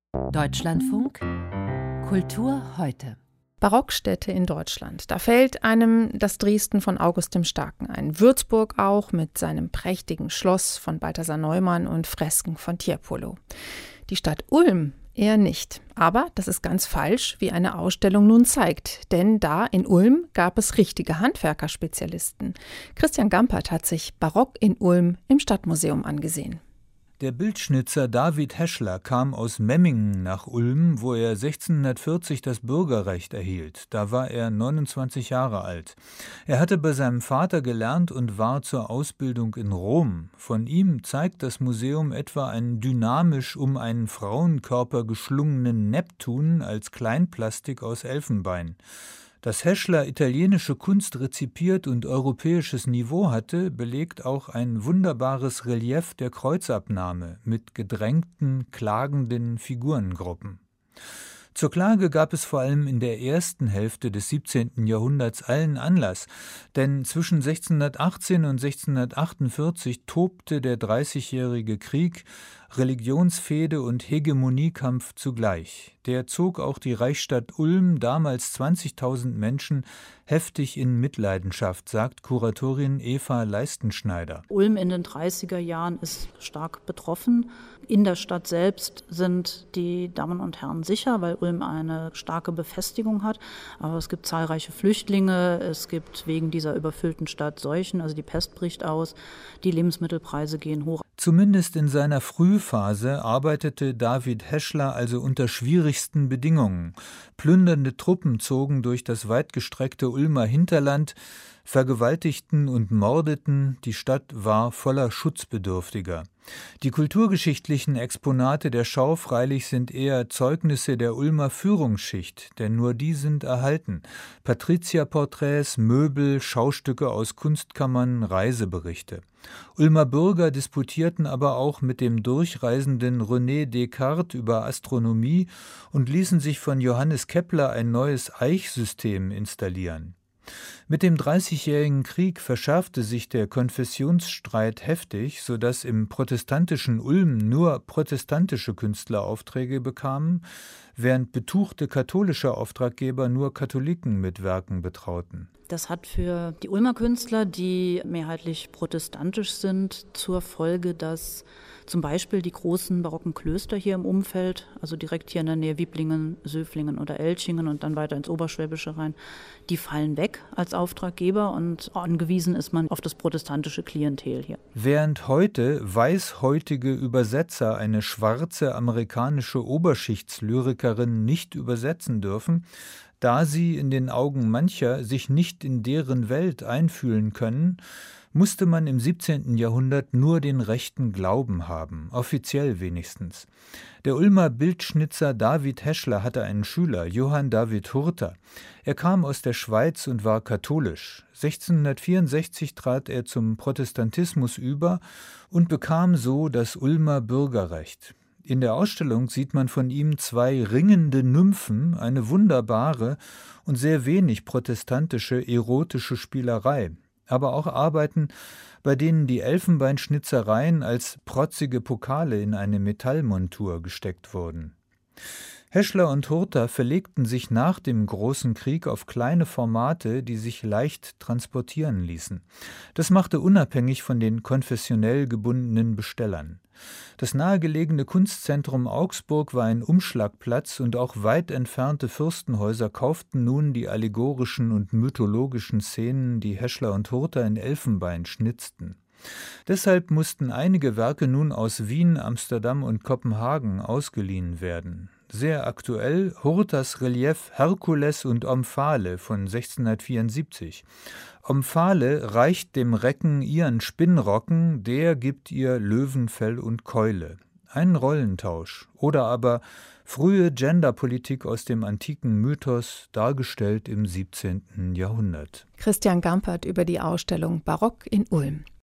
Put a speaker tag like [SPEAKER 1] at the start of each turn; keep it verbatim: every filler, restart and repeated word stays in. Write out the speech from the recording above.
[SPEAKER 1] Deutschlandfunk Kultur heute.
[SPEAKER 2] Barockstädte in Deutschland. Da fällt einem das Dresden von August dem Starken ein. Würzburg auch mit seinem prächtigen Schloss von Balthasar Neumann und Fresken von Tiepolo. Die Stadt Ulm eher nicht. Aber das ist ganz falsch, wie eine Ausstellung nun zeigt. Denn da in Ulm gab es richtige Handwerkerspezialisten. Christian Gampert hat sich Barock in Ulm im Stadtmuseum angesehen.
[SPEAKER 3] Der Bildschnitzer David Heschler kam aus Memmingen nach Ulm, wo er sechzehnhundertvierzig das Bürgerrecht erhielt. Da war er neunundzwanzig Jahre alt. Er hatte bei seinem Vater gelernt und war zur Ausbildung in Rom. Von ihm zeigt das Museum etwa einen dynamisch um einen Frauenkörper geschlungenen Neptun als Kleinplastik aus Elfenbein. Dass Heschler italienische Kunst rezipiert und europäisches Niveau hatte, belegt auch ein wunderbares Relief der Kreuzabnahme mit gedrängten, klagenden Figurengruppen. Zur Klage gab es vor allem in der ersten Hälfte des siebzehnten Jahrhunderts allen Anlass, denn zwischen sechzehnhundertachtzehn und sechzehnhundertachtundvierzig tobte der Dreißigjährige Krieg, Religionsfehde und Hegemoniekampf zugleich. Der zog auch die Reichsstadt Ulm, damals zwanzigtausend Menschen, heftig in Mitleidenschaft, sagt Kuratorin Eva Leistenschneider.
[SPEAKER 4] Ulm in den dreißiger Jahren ist stark betroffen. In der Stadt selbst sind die Damen und Herren sicher, weil Ulm eine starke Befestigung hat. Aber es gibt zahlreiche Flüchtlinge, es gibt wegen dieser überfüllten Stadt Seuchen, also die Pest bricht aus, die Lebensmittelpreise gehen hoch.
[SPEAKER 3] Zumindest in seiner Frühphase arbeitete David Heschler also unter schwierigsten Bedingungen. Plündernde Truppen zogen durch das weitgestreckte Ulmer Hinterland, vergewaltigten und mordeten, die Stadt war voller Schutzbedürftiger. Die kulturgeschichtlichen Exponate der Schau freilich sind eher Zeugnisse der Ulmer Führungsschicht, denn nur die sind erhalten. Patrizierporträts, Möbel, Schaustücke aus Kunstkammern, Reiseberichte. Ulmer Bürger disputierten aber auch mit dem durchreisenden René Descartes über Astronomie und ließen sich von Johannes Kepler ein neues Eichsystem installieren. Mit dem Dreißigjährigen Krieg verschärfte sich der Konfessionsstreit heftig, sodass im protestantischen Ulm nur protestantische Künstler Aufträge bekamen, während betuchte katholische Auftraggeber nur Katholiken mit Werken betrauten.
[SPEAKER 4] Das hat für die Ulmer Künstler, die mehrheitlich protestantisch sind, zur Folge, dass zum Beispiel die großen barocken Klöster hier im Umfeld, also direkt hier in der Nähe Wiblingen, Söflingen oder Elchingen und dann weiter ins Oberschwäbische rein, die fallen weg als Auftraggeber und angewiesen ist man auf das protestantische Klientel hier.
[SPEAKER 3] Während heute weißhäutige Übersetzer eine schwarze amerikanische Oberschichtslyrikerin nicht übersetzen dürfen, da sie in den Augen mancher sich nicht in deren Welt einfühlen können, musste man im siebzehnten Jahrhundert nur den rechten Glauben haben, offiziell wenigstens. Der Ulmer Bildschnitzer David Heschler hatte einen Schüler, Johann David Hurter. Er kam aus der Schweiz und war katholisch. sechzehnhundertvierundsechzig trat er zum Protestantismus über und bekam so das Ulmer Bürgerrecht. In der Ausstellung sieht man von ihm zwei ringende Nymphen, eine wunderbare und sehr wenig protestantische erotische Spielerei, aber auch Arbeiten, bei denen die Elfenbeinschnitzereien als protzige Pokale in eine Metallmontur gesteckt wurden. Heschler und Hurter verlegten sich nach dem Großen Krieg auf kleine Formate, die sich leicht transportieren ließen. Das machte unabhängig von den konfessionell gebundenen Bestellern. Das nahegelegene Kunstzentrum Augsburg war ein Umschlagplatz und auch weit entfernte Fürstenhäuser kauften nun die allegorischen und mythologischen Szenen, die Heschler und Hurter in Elfenbein schnitzten. Deshalb mussten einige Werke nun aus Wien, Amsterdam und Kopenhagen ausgeliehen werden. Sehr aktuell Hurters Relief Herkules und Omphale von sechzehnhundertvierundsiebzig. Omphale reicht dem Recken ihren Spinnrocken, der gibt ihr Löwenfell und Keule. Ein Rollentausch. Oder aber frühe Genderpolitik aus dem antiken Mythos, dargestellt im siebzehnten Jahrhundert.
[SPEAKER 2] Christian Gampert über die Ausstellung Barock in Ulm.